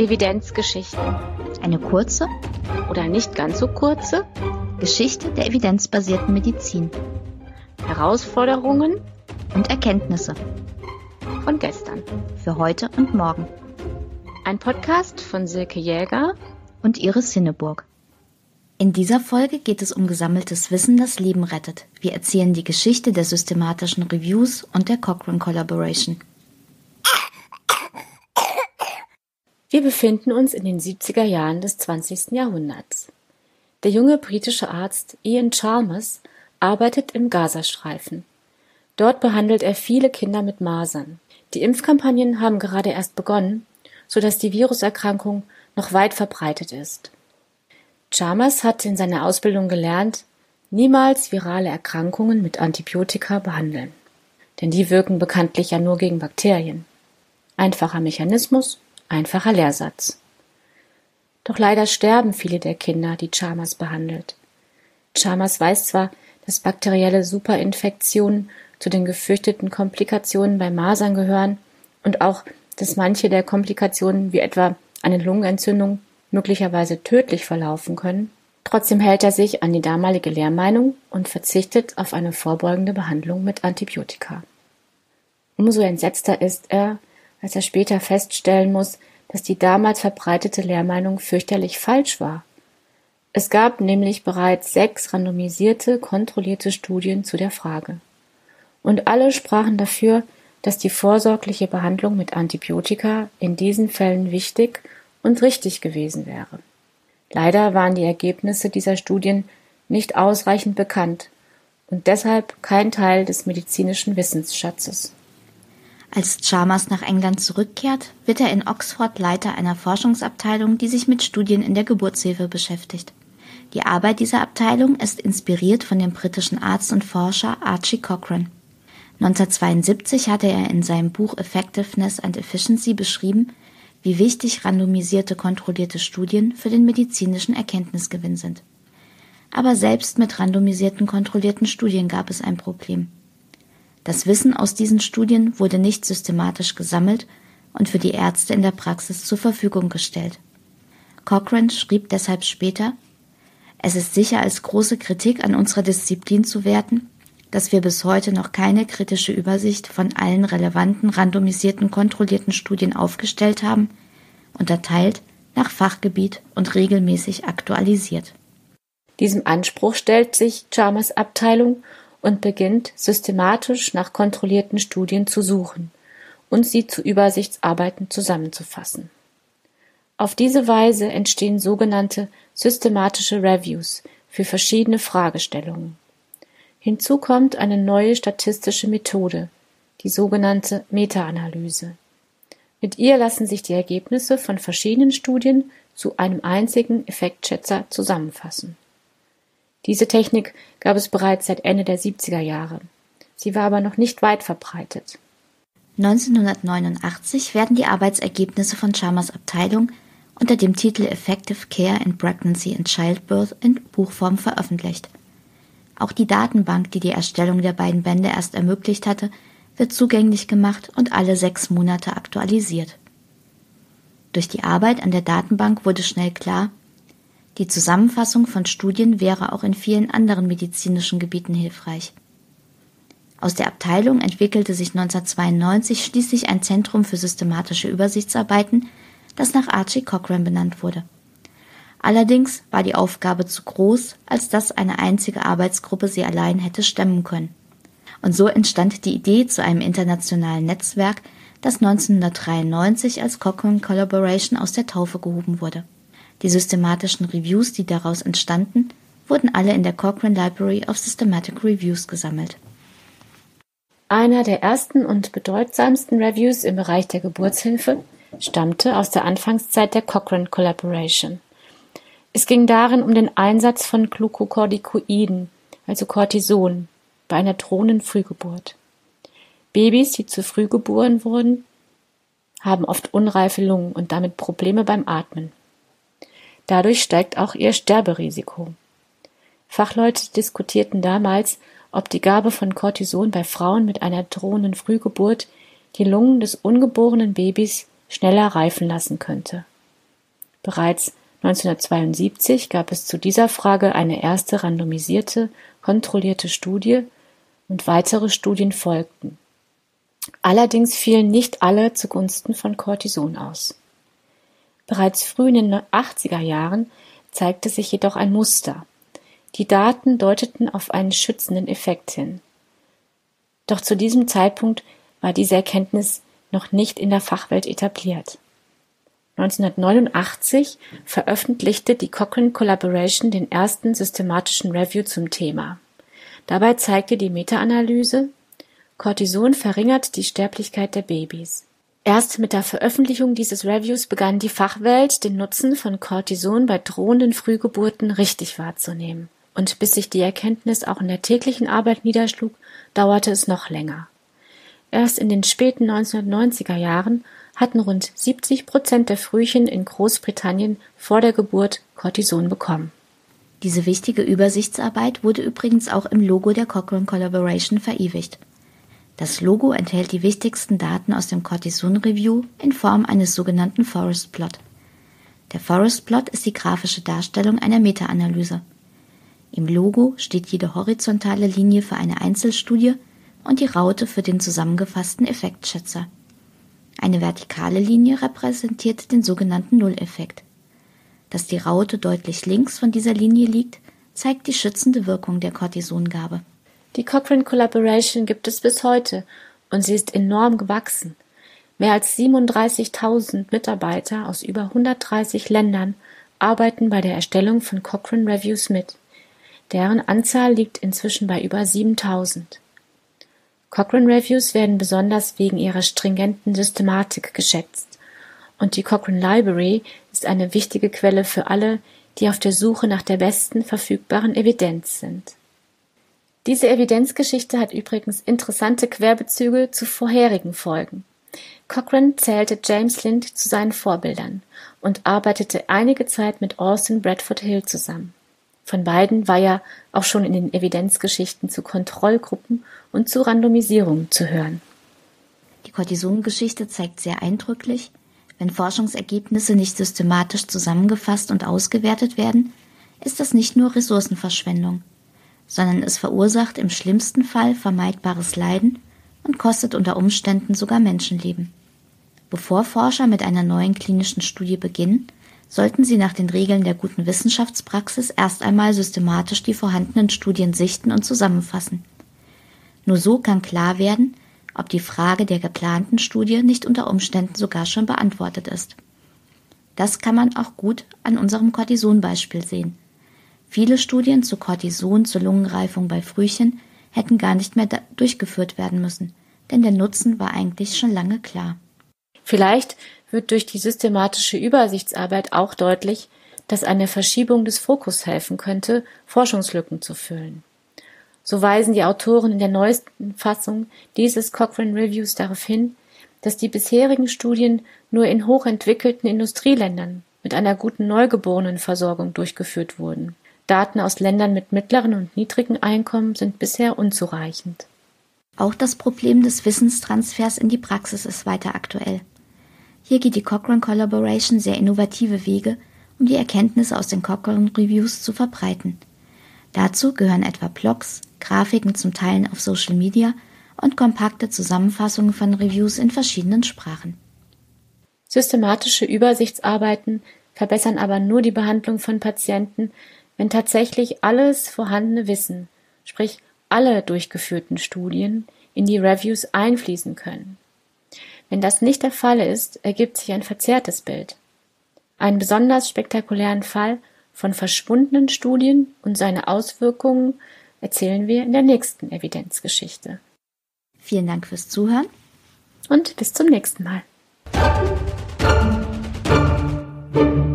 Evidenzgeschichten. Eine kurze oder nicht ganz so kurze Geschichte der evidenzbasierten Medizin. Herausforderungen und Erkenntnisse von gestern. Für heute und morgen. Ein Podcast von Silke Jäger und Iris Hinneburg. In dieser Folge geht es um gesammeltes Wissen, das Leben rettet. Wir erzählen die Geschichte der systematischen Reviews und der Cochrane Collaboration. Wir befinden uns in den 70er Jahren des 20. Jahrhunderts. Der junge britische Arzt Ian Chalmers arbeitet im Gazastreifen. Dort behandelt er viele Kinder mit Masern. Die Impfkampagnen haben gerade erst begonnen, sodass die Viruserkrankung noch weit verbreitet ist. Chalmers hat in seiner Ausbildung gelernt, niemals virale Erkrankungen mit Antibiotika behandeln. Denn die wirken bekanntlich ja nur gegen Bakterien. Einfacher Mechanismus, einfacher Lehrsatz. Doch leider sterben viele der Kinder, die Chalmers behandelt. Chalmers weiß zwar, dass bakterielle Superinfektionen zu den gefürchteten Komplikationen bei Masern gehören und auch, dass manche der Komplikationen wie etwa eine Lungenentzündung möglicherweise tödlich verlaufen können. Trotzdem hält er sich an die damalige Lehrmeinung und verzichtet auf eine vorbeugende Behandlung mit Antibiotika. Umso entsetzter ist er, als er später feststellen muss, dass die damals verbreitete Lehrmeinung fürchterlich falsch war. Es gab nämlich bereits 6 randomisierte, kontrollierte Studien zu der Frage. Und alle sprachen dafür, dass die vorsorgliche Behandlung mit Antibiotika in diesen Fällen wichtig und richtig gewesen wäre. Leider waren die Ergebnisse dieser Studien nicht ausreichend bekannt und deshalb kein Teil des medizinischen Wissensschatzes. Als Chalmers nach England zurückkehrt, wird er in Oxford Leiter einer Forschungsabteilung, die sich mit Studien in der Geburtshilfe beschäftigt. Die Arbeit dieser Abteilung ist inspiriert von dem britischen Arzt und Forscher Archie Cochrane. 1972 hatte er in seinem Buch Effectiveness and Efficiency beschrieben, wie wichtig randomisierte, kontrollierte Studien für den medizinischen Erkenntnisgewinn sind. Aber selbst mit randomisierten, kontrollierten Studien gab es ein Problem. Das Wissen aus diesen Studien wurde nicht systematisch gesammelt und für die Ärzte in der Praxis zur Verfügung gestellt. Cochrane schrieb deshalb später: Es ist sicher als große Kritik an unserer Disziplin zu werten, dass wir bis heute noch keine kritische Übersicht von allen relevanten, randomisierten, kontrollierten Studien aufgestellt haben, unterteilt nach Fachgebiet und regelmäßig aktualisiert. Diesem Anspruch stellt sich Chalmers Abteilung und beginnt systematisch nach kontrollierten Studien zu suchen und sie zu Übersichtsarbeiten zusammenzufassen. Auf diese Weise entstehen sogenannte systematische Reviews für verschiedene Fragestellungen. Hinzu kommt eine neue statistische Methode, die sogenannte Meta-Analyse. Mit ihr lassen sich die Ergebnisse von verschiedenen Studien zu einem einzigen Effektschätzer zusammenfassen. Diese Technik gab es bereits seit Ende der 70er Jahre. Sie war aber noch nicht weit verbreitet. 1989 werden die Arbeitsergebnisse von Chalmers Abteilung unter dem Titel Effective Care in Pregnancy and Childbirth in Buchform veröffentlicht. Auch die Datenbank, die die Erstellung der beiden Bände erst ermöglicht hatte, wird zugänglich gemacht und alle 6 Monate aktualisiert. Durch die Arbeit an der Datenbank wurde schnell klar, die Zusammenfassung von Studien wäre auch in vielen anderen medizinischen Gebieten hilfreich. Aus der Abteilung entwickelte sich 1992 schließlich ein Zentrum für systematische Übersichtsarbeiten, das nach Archie Cochrane benannt wurde. Allerdings war die Aufgabe zu groß, als dass eine einzige Arbeitsgruppe sie allein hätte stemmen können. Und so entstand die Idee zu einem internationalen Netzwerk, das 1993 als Cochrane Collaboration aus der Taufe gehoben wurde. Die systematischen Reviews, die daraus entstanden, wurden alle in der Cochrane Library of Systematic Reviews gesammelt. Einer der ersten und bedeutsamsten Reviews im Bereich der Geburtshilfe stammte aus der Anfangszeit der Cochrane Collaboration. Es ging darin um den Einsatz von Glucocorticoiden, also Cortison, bei einer drohenden Frühgeburt. Babys, die zu früh geboren wurden, haben oft unreife Lungen und damit Probleme beim Atmen. Dadurch steigt auch ihr Sterberisiko. Fachleute diskutierten damals, ob die Gabe von Cortison bei Frauen mit einer drohenden Frühgeburt die Lungen des ungeborenen Babys schneller reifen lassen könnte. Bereits 1972 gab es zu dieser Frage eine erste randomisierte, kontrollierte Studie und weitere Studien folgten. Allerdings fielen nicht alle zugunsten von Cortison aus. Bereits früh in den 80er Jahren zeigte sich jedoch ein Muster. Die Daten deuteten auf einen schützenden Effekt hin. Doch zu diesem Zeitpunkt war diese Erkenntnis noch nicht in der Fachwelt etabliert. 1989 veröffentlichte die Cochrane Collaboration den ersten systematischen Review zum Thema. Dabei zeigte die Meta-Analyse, Cortison verringert die Sterblichkeit der Babys. Erst mit der Veröffentlichung dieses Reviews begann die Fachwelt, den Nutzen von Cortison bei drohenden Frühgeburten richtig wahrzunehmen. Und bis sich die Erkenntnis auch in der täglichen Arbeit niederschlug, dauerte es noch länger. Erst in den späten 1990er Jahren hatten rund 70% der Frühchen in Großbritannien vor der Geburt Cortison bekommen. Diese wichtige Übersichtsarbeit wurde übrigens auch im Logo der Cochrane Collaboration verewigt. Das Logo enthält die wichtigsten Daten aus dem Cortison Review in Form eines sogenannten Forest Plot. Der Forest Plot ist die grafische Darstellung einer Meta-Analyse. Im Logo steht jede horizontale Linie für eine Einzelstudie und die Raute für den zusammengefassten Effektschätzer. Eine vertikale Linie repräsentiert den sogenannten Nulleffekt. Dass die Raute deutlich links von dieser Linie liegt, zeigt die schützende Wirkung der Cortisongabe. Die Cochrane Collaboration gibt es bis heute und sie ist enorm gewachsen. Mehr als 37.000 Mitarbeiter aus über 130 Ländern arbeiten bei der Erstellung von Cochrane Reviews mit. Deren Anzahl liegt inzwischen bei über 7.000. Cochrane Reviews werden besonders wegen ihrer stringenten Systematik geschätzt. Und die Cochrane Library ist eine wichtige Quelle für alle, die auf der Suche nach der besten verfügbaren Evidenz sind. Diese Evidenzgeschichte hat übrigens interessante Querbezüge zu vorherigen Folgen. Cochrane zählte James Lind zu seinen Vorbildern und arbeitete einige Zeit mit Austin Bradford Hill zusammen. Von beiden war ja auch schon in den Evidenzgeschichten zu Kontrollgruppen und zu Randomisierung zu hören. Die Cortison-Geschichte zeigt sehr eindrücklich, wenn Forschungsergebnisse nicht systematisch zusammengefasst und ausgewertet werden, ist das nicht nur Ressourcenverschwendung, sondern es verursacht im schlimmsten Fall vermeidbares Leiden und kostet unter Umständen sogar Menschenleben. Bevor Forscher mit einer neuen klinischen Studie beginnen, sollten sie nach den Regeln der guten Wissenschaftspraxis erst einmal systematisch die vorhandenen Studien sichten und zusammenfassen. Nur so kann klar werden, ob die Frage der geplanten Studie nicht unter Umständen sogar schon beantwortet ist. Das kann man auch gut an unserem Cortison-Beispiel sehen. Viele Studien zu Cortison zur Lungenreifung bei Frühchen hätten gar nicht mehr durchgeführt werden müssen, denn der Nutzen war eigentlich schon lange klar. Vielleicht wird durch die systematische Übersichtsarbeit auch deutlich, dass eine Verschiebung des Fokus helfen könnte, Forschungslücken zu füllen. So weisen die Autoren in der neuesten Fassung dieses Cochrane Reviews darauf hin, dass die bisherigen Studien nur in hochentwickelten Industrieländern mit einer guten Neugeborenenversorgung durchgeführt wurden. Daten aus Ländern mit mittleren und niedrigen Einkommen sind bisher unzureichend. Auch das Problem des Wissenstransfers in die Praxis ist weiter aktuell. Hier geht die Cochrane Collaboration sehr innovative Wege, um die Erkenntnisse aus den Cochrane Reviews zu verbreiten. Dazu gehören etwa Blogs, Grafiken zum Teilen auf Social Media und kompakte Zusammenfassungen von Reviews in verschiedenen Sprachen. Systematische Übersichtsarbeiten verbessern aber nur die Behandlung von Patienten, wenn tatsächlich alles vorhandene Wissen, sprich alle durchgeführten Studien, in die Reviews einfließen können. Wenn das nicht der Fall ist, ergibt sich ein verzerrtes Bild. Einen besonders spektakulären Fall von verschwundenen Studien und seine Auswirkungen erzählen wir in der nächsten Evidenzgeschichte. Vielen Dank fürs Zuhören und bis zum nächsten Mal.